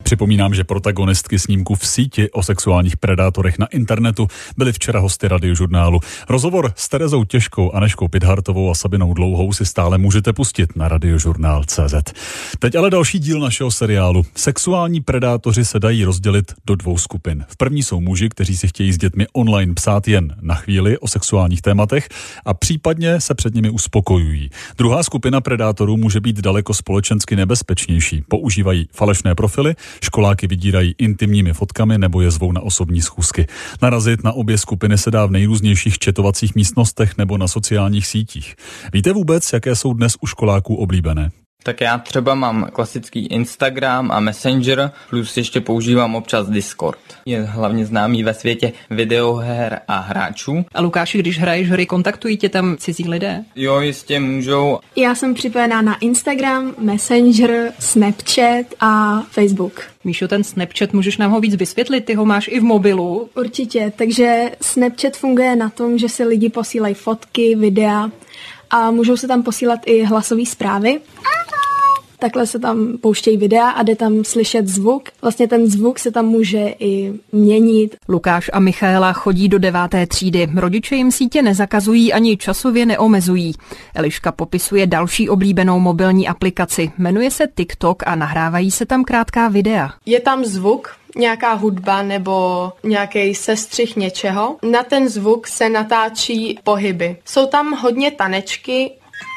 Připomínám, že protagonistky snímku V síti o sexuálních predátorech na internetu byly včera hosty Radiožurnálu. Rozhovor s Terezou Těžkou, Anežkou Pidhartovou a Sabinou Dlouhou si stále můžete pustit na radiožurnál.cz. Teď ale další díl našeho seriálu. Sexuální predátoři se dají rozdělit do dvou skupin. V první jsou muži, kteří si chtějí s dětmi online psát jen na chvíli o sexuálních tématech a případně se před nimi uspokojují. Druhá skupina predátorů může být daleko společensky nebezpečnější. Používají falešné profily, školáky vydírají intimními fotkami nebo je zvou na osobní schůzky. Narazit na obě skupiny se dá v nejrůznějších chatovacích místnostech nebo na sociálních sítích. Víte vůbec, jaké jsou dnes u školáků oblíbené? Tak já třeba mám klasický Instagram a Messenger, plus ještě používám občas Discord. Je hlavně známý ve světě videoher a hráčů. A Lukáši, když hraješ hry, kontaktují tě tam cizí lidé? Jo, jistě můžou. Já jsem připojená na Instagram, Messenger, Snapchat a Facebook. Míšo, ten Snapchat, můžeš nám ho víc vysvětlit? Ty ho máš i v mobilu. Určitě, takže Snapchat funguje na tom, že si lidi posílají fotky, videa a můžou se tam posílat i hlasové zprávy. Takhle se tam pouštějí videa a jde tam slyšet zvuk. Vlastně ten zvuk se tam může i měnit. Lukáš a Michaela chodí do 9. třídy. Rodiče jim sítě nezakazují ani časově neomezují. Eliška popisuje další oblíbenou mobilní aplikaci. Jmenuje se TikTok a nahrávají se tam krátká videa. Je tam zvuk, nějaká hudba nebo nějaký sestřih něčeho. Na ten zvuk se natáčí pohyby. Jsou tam hodně tanečky.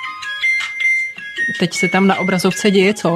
Teď se tam na obrazovce děje co?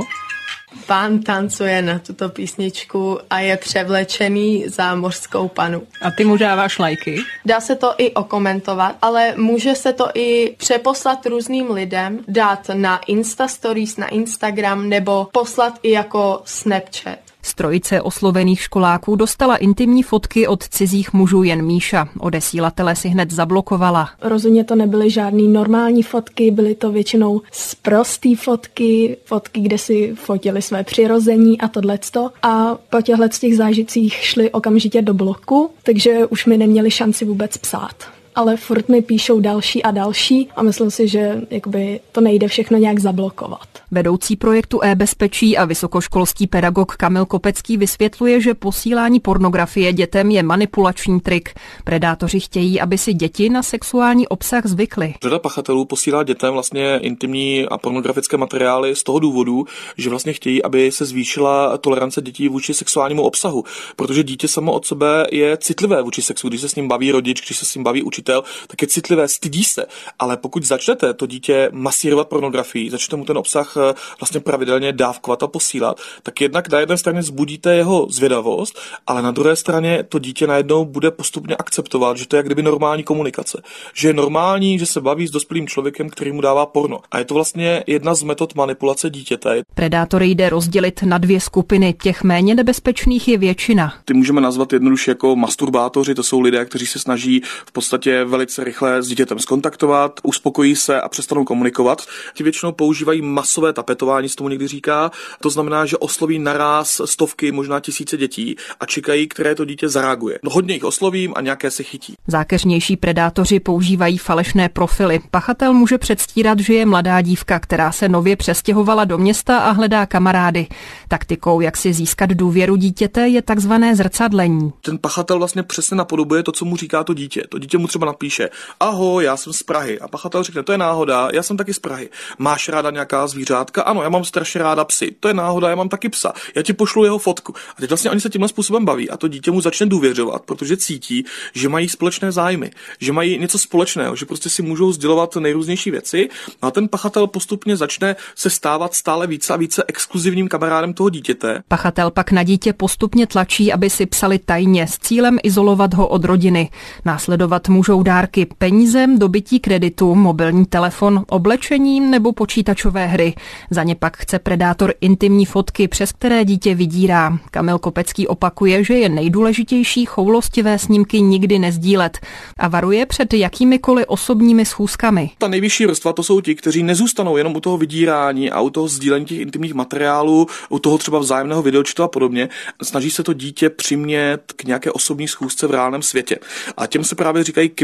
Pán tancuje na tuto písničku a je převlečený za mořskou panu. A ty mu dáváš lajky? Dá se to i okomentovat, ale může se to i přeposlat různým lidem, dát na Insta Stories, na Instagram nebo poslat i jako Snapchat. Z trojice oslovených školáků dostala intimní fotky od cizích mužů jen Míša. Odesílatele si hned zablokovala. Rozhodně to nebyly žádný normální fotky, byly to většinou sprostý fotky, kde si fotili své přirození a tohleto. A po těchto těch zážitcích šli okamžitě do bloku, takže už mi neměli šanci vůbec psát. Ale furt mi píšou další a další a myslím si, že jakoby to nejde všechno nějak zablokovat. Vedoucí projektu e-bezpečí a vysokoškolský pedagog Kamil Kopecký vysvětluje, že posílání pornografie dětem je manipulační trik. Predátoři chtějí, aby si děti na sexuální obsah zvykly. Řada pachatelů posílá dětem vlastně intimní a pornografické materiály z toho důvodu, že vlastně chtějí, aby se zvýšila tolerance dětí vůči sexuálnímu obsahu, protože dítě samo od sebe je citlivé vůči sexu, když se s ním baví rodič, když se s ním baví učitel, tak je citlivé, stydí se, ale pokud začnete to dítě masírovat pornografií, začnete mu ten obsah vlastně pravidelně dávkovat a posílat, tak jednak na jedné straně vzbudíte jeho zvědavost, ale na druhé straně to dítě najednou bude postupně akceptovat, že to je jak kdyby normální komunikace, že je normální, že se baví s dospělým člověkem, který mu dává porno. A je to vlastně jedna z metod manipulace dítěte. Predátory jde rozdělit na dvě skupiny, těch méně nebezpečných je většina. Ty můžeme nazvat jednoduše jako masturbátoři, to jsou lidé, kteří se snaží v podstatě velice rychle s dítětem skontaktovat, uspokojí se a přestanou komunikovat. Ti většinou používají masové tapetování, se tomu někdy říká. To znamená, že osloví naráz stovky, možná tisíce dětí a čekají, které to dítě zareaguje. No hodně jich oslovím a nějaké se chytí. Zákeřnější predátoři používají falešné profily. Pachatel může předstírat, že je mladá dívka, která se nově přestěhovala do města a hledá kamarády. Taktikou, jak si získat důvěru dítěte, je takzvané zrcadlení. Ten pachatel vlastně přesně napodobuje to, co mu říká to dítě. To dítě mu třeba napíše: ahoj, já jsem z Prahy. A pachatel řekne: to je náhoda, já jsem taky z Prahy. Máš ráda nějaká zvířátka? Ano, já mám strašně ráda psy. To je náhoda, já mám taky psa. Já ti pošlu jeho fotku. A teď vlastně oni se tímhle způsobem baví a to dítě mu začne důvěřovat, protože cítí, že mají společné zájmy, že mají něco společného, že prostě si můžou sdělovat nejrůznější věci. A ten pachatel postupně začne se stávat stále více a více exkluzivním kamarádem toho dítěte. Pachatel pak na dítě postupně tlačí, aby si psali tajně s cílem izolovat ho od rodiny. Následovat můžou dárky, peníze, dobytí kreditu, mobilní telefon, oblečení nebo počítačové hry. Za ně pak chce predátor intimní fotky, přes které dítě vydírá. Kamil Kopecký opakuje, že je nejdůležitější choulostivé snímky nikdy nezdílet a varuje před jakýmikoliv osobními schůzkami. Ta nejvyšší vrstva to jsou ti, kteří nezůstanou jenom u toho vydírání a u toho sdílení těch intimních materiálů, u toho třeba vzájemného videočtu a podobně. Snaží se to dítě přimět k nějaké osobní schůzce v reálném světě. A těm se právě říkají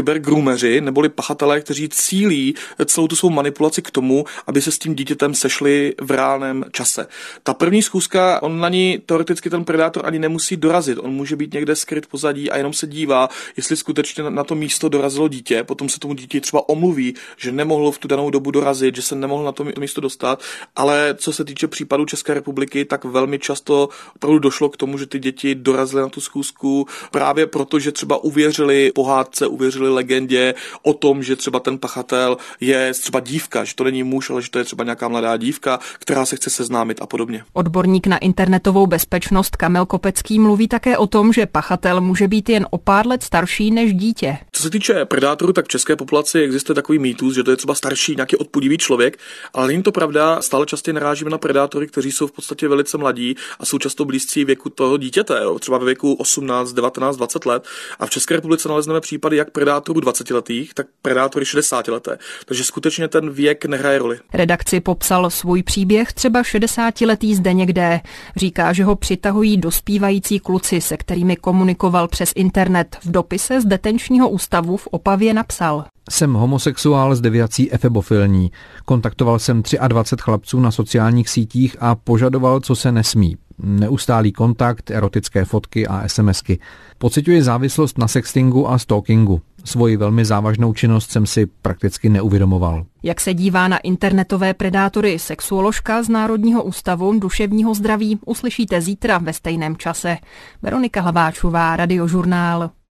kybergroomeři neboli pachatelé, kteří cílí celou tu svou manipulaci k tomu, aby se s tím dítětem sešli v reálném čase. Ta první schůzka, on na ní teoreticky ten predátor ani nemusí dorazit. On může být někde skryt pozadí a jenom se dívá, jestli skutečně na to místo dorazilo dítě. Potom se tomu dítě třeba omluví, že nemohlo v tu danou dobu dorazit, že se nemohl na to místo dostat. Ale co se týče případů České republiky, tak velmi často opravdu došlo k tomu, že ty děti dorazily na tu schůzku právě proto, že třeba uvěřili pohádce, uvěřili legendě o tom, že třeba ten pachatel je třeba dívka, že to není muž, ale že to je třeba nějaká mladá dívka, která se chce seznámit a podobně. Odborník na internetovou bezpečnost Kamil Kopecký mluví také o tom, že pachatel může být jen o pár let starší než dítě. Co se týče predátorů, tak v české populaci existuje takový mýtus, že to je třeba starší nějaký odpudivý člověk, ale není to pravda. Stále častěji narážíme na predátory, kteří jsou v podstatě velice mladí a jsou často blízcí věku toho dítěte, třeba ve věku 18, 19, 20 let. A v České republice nalezneme případy jak predátorů 20letých, tak predátory 60leté. Takže skutečně ten věk nehraje roli. Redakci popsal svůj příběh třeba 60letý Zdeněk D. Říká, že ho přitahují dospívající kluci, se kterými komunikoval přes internet. V dopise z detenčního ústavu v Opavě napsal: Jsem homosexuál s deviací efebofilní. Kontaktoval jsem 23 chlapců na sociálních sítích a požadoval, co se nesmí. Neustálý kontakt, erotické fotky a SMSky. Pociťuji závislost na sextingu a stalkingu. Svoji velmi závažnou činnost jsem si prakticky neuvědomoval. Jak se dívá na internetové predátory sexuoložka z Národního ústavu duševního zdraví, uslyšíte zítra ve stejném čase. Veronika Hlaváčová, Radiožurnál.